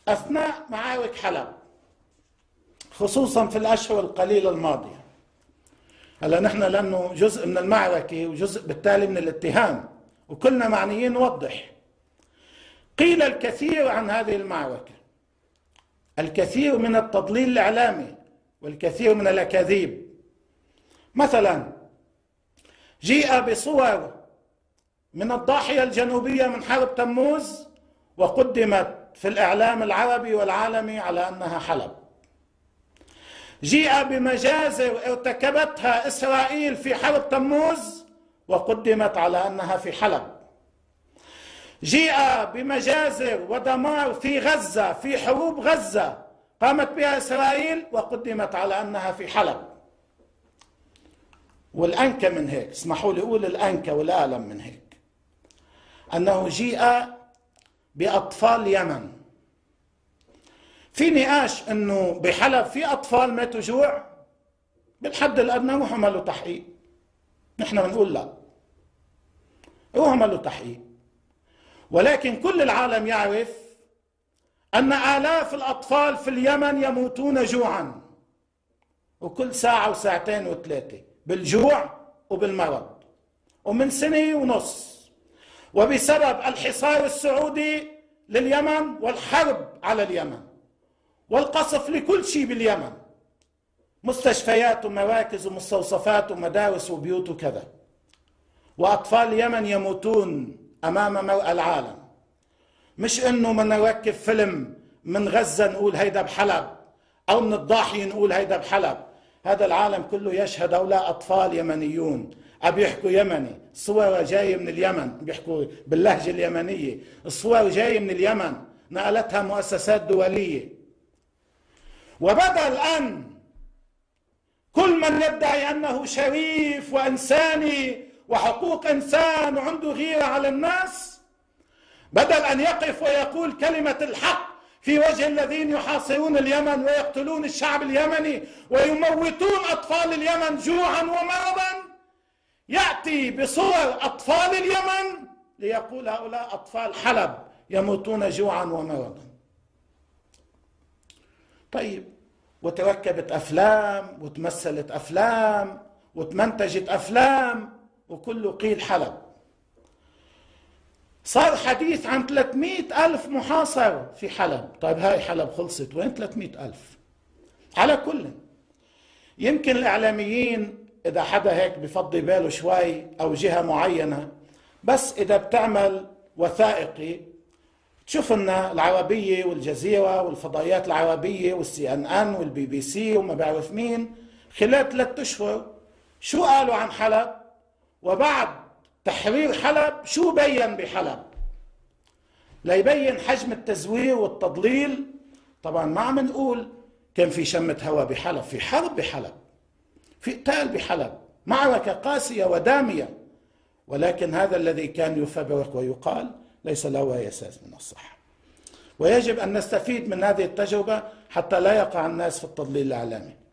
أثناء معارك حلب، خصوصا في الأشهر القليلة الماضية. هلا نحن لأنه جزء من المعركة وجزء بالتالي من الاتهام وكلنا معنيين نوضح. قيل الكثير عن هذه المعركة، الكثير من التضليل الإعلامي والكثير من الأكاذيب. مثلا جيء بصور من الضاحية الجنوبية من حرب تموز وقدمت في الإعلام العربي والعالمي على أنها حلب. جيء بمجازر ارتكبتها إسرائيل في حرب تموز وقدمت على أنها في حلب. جيء بمجازر ودمار في غزة، في حروب غزة قامت بها إسرائيل وقدمت على أنها في حلب. والأنكى من هيك، اسمحوا لي أقول الأنكى والألم من هيك، أنه جيء بأطفال يمن. في نقاش أنه بحلب في أطفال ماتوا جوع، بالحد الأدنى روحوا عملوا تحقيق. نحن بنقول لا، روحوا عملوا تحقيق. ولكن كل العالم يعرف أن آلاف الأطفال في اليمن يموتون جوعا، وكل ساعة وساعتين وثلاثة بالجوع وبالمرض، ومن سنة ونص، وبسبب الحصار السعودي لليمن والحرب على اليمن والقصف لكل شيء باليمن، مستشفيات ومراكز ومستوصفات ومدارس وبيوت وكذا. وأطفال اليمن يموتون أمام مرأى العالم. مش إنه من نركب فيلم من غزة نقول هيدا بحلب، أو من الضاحية نقول هيدا بحلب. هذا العالم كله يشهد هؤلاء أطفال يمنيون، بيحكوا يمني، الصور جاية من اليمن، بيحكوا باللهجة اليمنية، الصور جاية من اليمن نقلتها مؤسسات دولية. وبدل أن كل من يدعي أنه شريف وإنساني وحقوق إنسان وعنده غيرة على الناس، بدل أن يقف ويقول كلمة الحق في وجه الذين يحاصرون اليمن ويقتلون الشعب اليمني ويموتون أطفال اليمن جوعا ومرضا، يأتي بصور أطفال اليمن ليقول هؤلاء أطفال حلب يموتون جوعا ومرضا. طيب، وتركبت أفلام وتمثلت أفلام وتمنتجت أفلام وكله قيل حلب. صار حديث عن 300,000 محاصر في حلب. طيب هاي حلب خلصت، وين 300,000؟ على كل، يمكن الإعلاميين إذا حدا هيك بفضي باله شوي أو جهة معينة، بس إذا بتعمل وثائقي تشوف إن العربية والجزيرة والفضائيات العربية والCNN والBBC وما بعرف مين خلال 3 أشهر شو قالوا عن حلب، وبعد تحرير حلب شو بين بحلب، ليبين حجم التزوير والتضليل. طبعا ما عم نقول كان في شمة هواء بحلب، في حرب بحلب، في قتال بحلب، معركة قاسية ودامية، ولكن هذا الذي كان يفبرك ويقال ليس له أي أساس من الصحة. ويجب أن نستفيد من هذه التجربة حتى لا يقع الناس في التضليل الإعلامي.